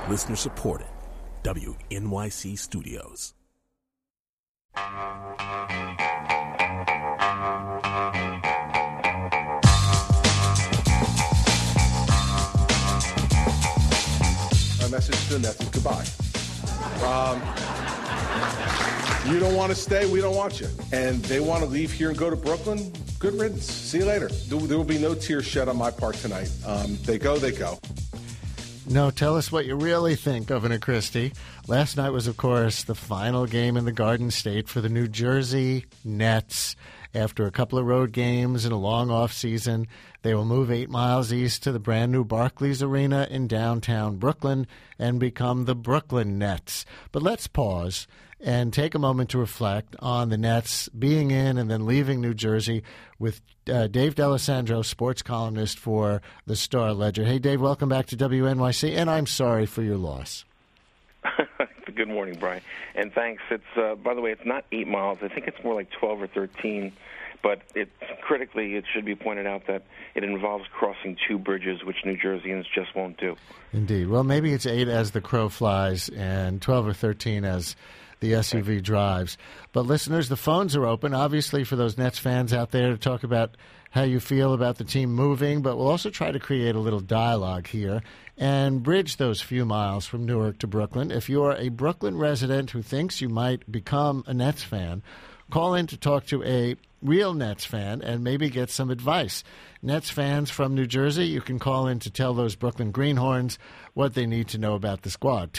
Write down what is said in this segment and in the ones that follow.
Listener supported. WNYC Studios. My message to the Nets is goodbye. You don't want to stay, we don't want you. And they want to leave here and go to Brooklyn, good riddance. See you later. There will be no tears shed on my part tonight. They go, they go. No, tell us what you really think, Governor Christie. Last night was, of course, the final game in the Garden State for the New Jersey Nets. After a couple of road games and a long off-season, they will move 8 miles east to the brand-new Barclays Arena in downtown Brooklyn and become the Brooklyn Nets. But let's pause and take a moment to reflect on the Nets being in and then leaving New Jersey with Dave D'Alessandro, sports columnist for the Star-Ledger. Hey, Dave, welcome back to WNYC, and I'm sorry for your loss. Good morning, Brian, and thanks. It's by the way, it's not 8 miles. I think it's more like 12 or 13. But critically, it should be pointed out that it involves crossing 2 bridges, which New Jerseyans just won't do. Indeed. Well, maybe it's 8 as the crow flies and 12 or 13 as the SUV drives. But listeners, the phones are open, obviously, for those Nets fans out there to talk about how you feel about the team moving, but we'll also try to create a little dialogue here and bridge those few miles from Newark to Brooklyn. If you're a Brooklyn resident who thinks you might become a Nets fan, call in to talk to a real Nets fan and maybe get some advice. Nets fans from New Jersey, you can call in to tell those Brooklyn Greenhorns what they need to know about the squad.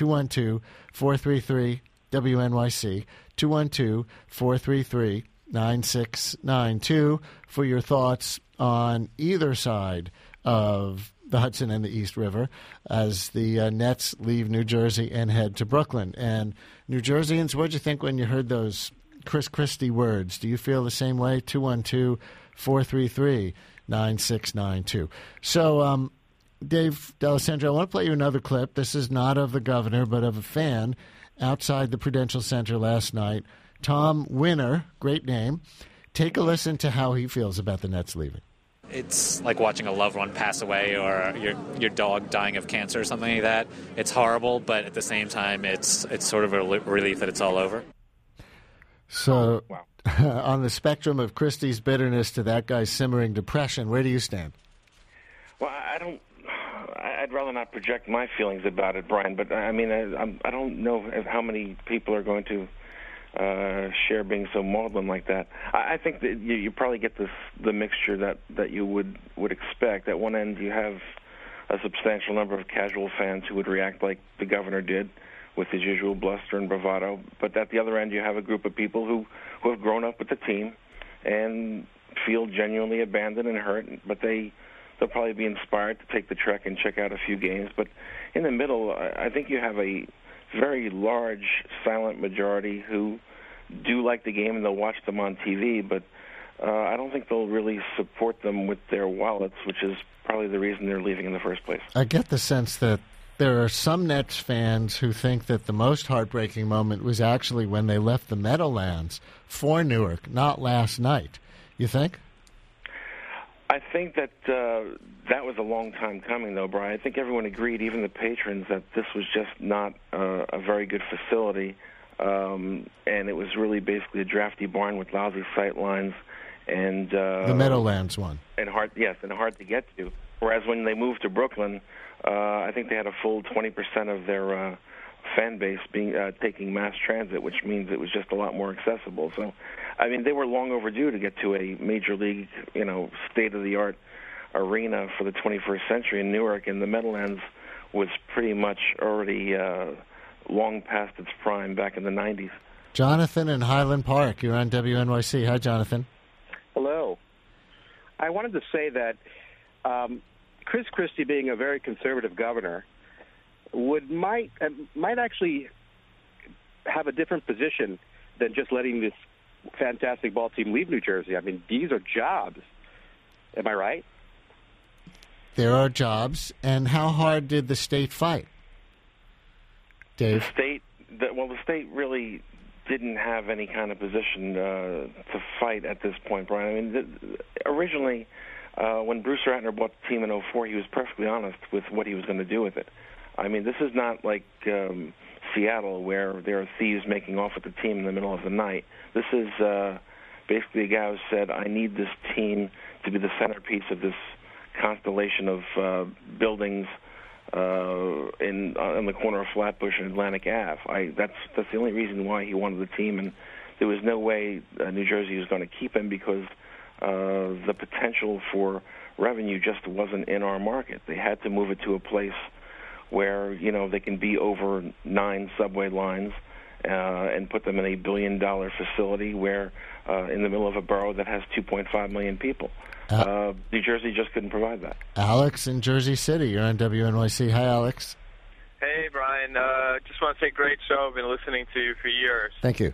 212-433-WNYC, 212-433-9692 for your thoughts on either side of the Hudson and the East River as the Nets leave New Jersey and head to Brooklyn. And New Jerseyans, what did you think when you heard those Chris Christie words? Do you feel the same way? 212-433-9692. So, Dave D'Alessandro, I want to play you another clip. This is not of the governor, but of a fan outside the Prudential Center last night. Tom Winner, great name. Take a listen to how he feels about the Nets leaving. It's like watching a loved one pass away or your dog dying of cancer or something like that. It's horrible, but at the same time, it's sort of a relief that it's all over. So, on the spectrum of Christie's bitterness to that guy's simmering depression, where do you stand? Well, I'd rather not project my feelings about it, Brian. But I mean, I don't know how many people are going to share being so maudlin like that. I think that you probably get the mixture that you would expect. At one end, you have a substantial number of casual fans who would react like the governor did, with his usual bluster and bravado. But at the other end, you have a group of people who have grown up with the team and feel genuinely abandoned and hurt, but they'll probably be inspired to take the trek and check out a few games. But in the middle, I think you have a very large silent majority who do like the game and they'll watch them on TV, but I don't think they'll really support them with their wallets, which is probably the reason they're leaving in the first place. I get the sense that there are some Nets fans who think that the most heartbreaking moment was actually when they left the Meadowlands for Newark, not last night. You think? I think that that was a long time coming, though, Brian. I think everyone agreed, even the patrons, that this was just not a very good facility, and it was really basically a drafty barn with lousy sight lines. And the Meadowlands one. And hard to get to. Whereas when they moved to Brooklyn, I think they had a full 20% of their fan base taking mass transit, which means it was just a lot more accessible. So, I mean, they were long overdue to get to a major league, state-of-the-art arena for the 21st century in Newark, and the Meadowlands was pretty much already long past its prime back in the 90s. Jonathan in Highland Park, you're on WNYC. Hi, Jonathan. Hello. I wanted to say that Chris Christie, being a very conservative governor, might actually have a different position than just letting this fantastic ball team leave New Jersey. I mean, these are jobs. Am I right? There are jobs. And how hard did the state fight? Dave? The state really didn't have any kind of position to fight at this point, Brian. I mean, originally, when Bruce Ratner bought the team in 2004, he was perfectly honest with what he was going to do with it. I mean, this is not like Seattle where there are thieves making off with the team in the middle of the night. This is basically a guy who said, I need this team to be the centerpiece of this constellation of buildings in the corner of Flatbush and Atlantic Ave. That's the only reason why he wanted the team, and there was no way New Jersey was going to keep him because the potential for revenue just wasn't in our market. They had to move it to a place where, you know, they can be over 9 subway lines and put them in a $1 billion facility where in the middle of a borough that has 2.5 million people. New Jersey just couldn't provide that. Alex in Jersey City, you're on WNYC. Hi, Alex. Hey, Brian. Just want to say great show. I've been listening to you for years. Thank you.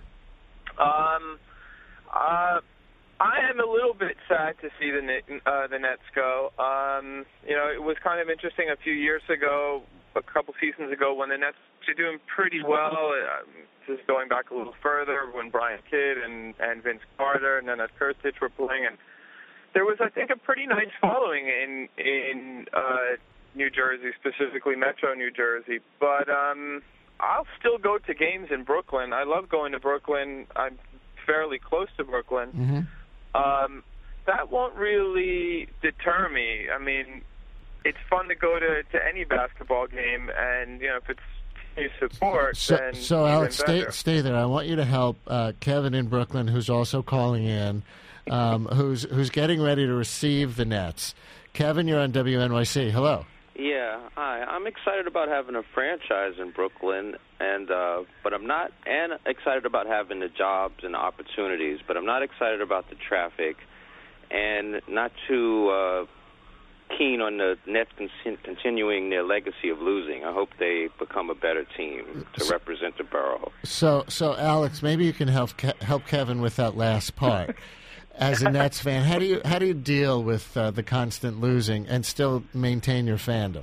I am a little bit sad to see the Nets go. You know, it was kind of interesting a few years ago, a couple seasons ago, when the Nets were doing pretty well. Just going back a little further, when Brian Kidd and Vince Carter and Nenad Krstić were playing, and there was, I think, a pretty nice following in New Jersey, specifically Metro New Jersey. But I'll still go to games in Brooklyn. I love going to Brooklyn. I'm fairly close to Brooklyn. Mm-hmm. That won't really deter me. I mean, it's fun to go to any basketball game, and you know, if it's you support, then so Alex, better. stay there. I want you to help Kevin in Brooklyn, who's also calling in, who's getting ready to receive the Nets. Kevin, you're on WNYC. Hello. Yeah, hi. I'm excited about having a franchise in Brooklyn, but I'm not, and excited about having the jobs and the opportunities, but I'm not excited about the traffic, and not too keen on the Nets continuing their legacy of losing. I hope they become a better team to represent the borough. So Alex, maybe you can help Kevin with that last part. As a Nets fan, how do you deal with the constant losing and still maintain your fandom?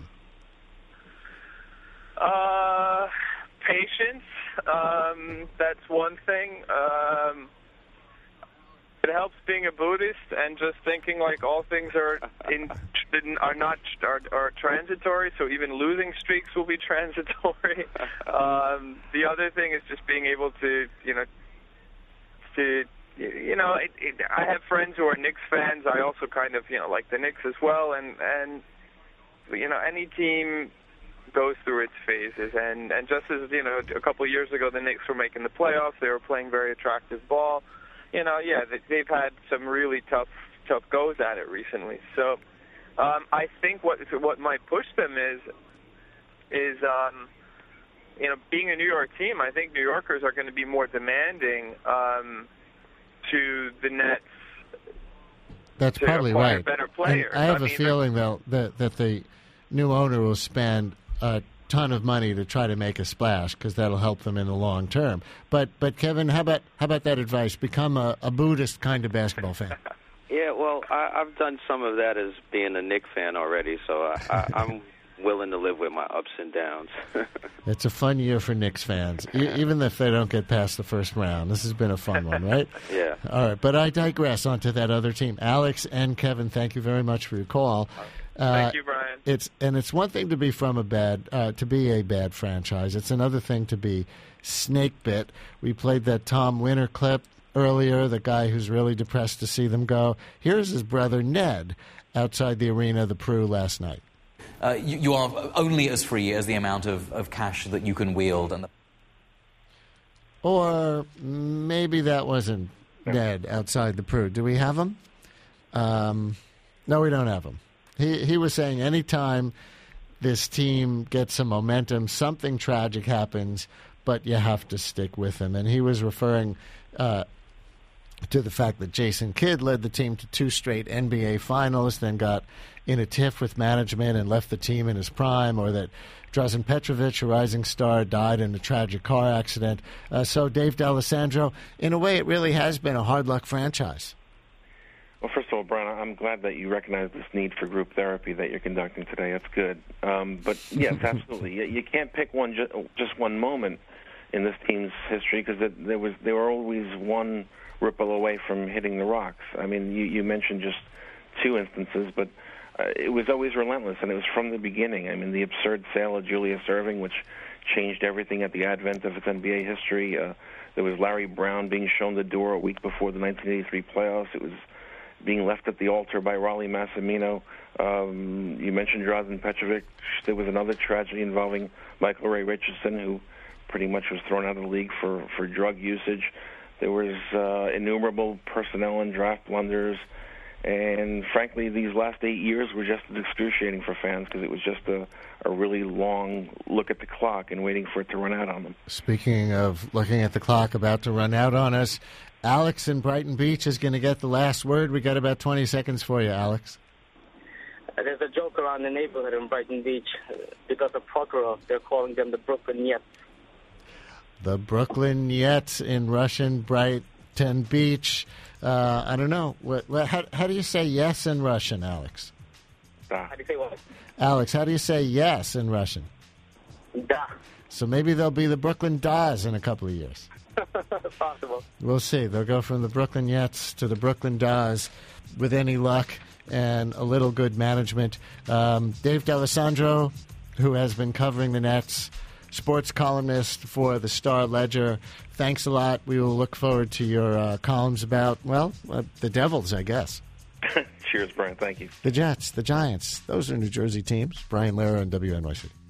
Patience. That's one thing. It helps being a Buddhist and just thinking like all things are transitory. So even losing streaks will be transitory. The other thing is just being able to, I have friends who are Knicks fans. I also kind of, like the Knicks as well. And any team goes through its phases. And just as, a couple of years ago, the Knicks were making the playoffs. They were playing very attractive ball. They've had some really tough goes at it recently. So I think what might push them is being a New York team. I think New Yorkers are going to be more demanding to the Nets. That's probably right. Better players. And I have a feeling, though, that the new owner will spend a ton of money to try to make a splash because that'll help them in the long term. But Kevin, how about that advice? Become a Buddhist kind of basketball fan. Yeah, well, I've done some of that as being a Knicks fan already, so I'm willing to live with my ups and downs. It's a fun year for Knicks fans, even if they don't get past the first round. This has been a fun one, right? Yeah. All right, but I digress onto that other team. Alex and Kevin, thank you very much for your call. Thank you, Brian. It's one thing to be from a bad franchise. It's another thing to be snake bit. We played that Tom Winter clip earlier, the guy who's really depressed to see them go. Here's his brother Ned outside the arena, the Peru, last night. You are only as free as the amount of cash that you can wield. Or maybe that wasn't Ned outside the Peru. Do we have him? No, we don't have him. He was saying anytime this team gets some momentum, something tragic happens, but you have to stick with him. And he was referring to the fact that Jason Kidd led the team to 2 straight NBA finals, then got in a tiff with management and left the team in his prime, or that Drazen Petrovic, a rising star, died in a tragic car accident. So, Dave D'Alessandro, in a way, it really has been a hard luck franchise. Well, first of all, Brian, I'm glad that you recognize this need for group therapy that you're conducting today. That's good. But yes, absolutely, you can't pick just one moment in this team's history because they were always one ripple away from hitting the rocks. I mean, you mentioned just 2 instances, but it was always relentless, and it was from the beginning. I mean, the absurd sale of Julius Erving, which changed everything at the advent of its NBA history. There was Larry Brown being shown the door a week before the 1983 playoffs. It was being left at the altar by Raleigh Massimino. You mentioned Drazen Petrovic. There was another tragedy involving Michael Ray Richardson, who pretty much was thrown out of the league for drug usage. There was innumerable personnel and draft blunders. And frankly, these last 8 years were just as excruciating for fans because it was just a really long look at the clock and waiting for it to run out on them. Speaking of looking at the clock about to run out on us, Alex in Brighton Beach is going to get the last word. We got about 20 seconds for you, Alex. There's a joke around the neighborhood in Brighton Beach because of Prokhorov. They're calling them the Brooklyn Nets. The Brooklyn Nets in Russian Brighton Beach. I don't know. How do you say yes in Russian, Alex? How do you say what? Alex, how do you say yes in Russian? Da. So maybe they'll be the Brooklyn Dawes in a couple of years. Possible. We'll see. They'll go from the Brooklyn Nets to the Brooklyn Dawes with any luck and a little good management. Dave D'Alessandro, who has been covering the Nets, sports columnist for the Star Ledger. Thanks a lot. We will look forward to your columns about, the Devils, I guess. Cheers, Brian. Thank you. The Jets, the Giants. Those are New Jersey teams. Brian Lehrer on WNYC.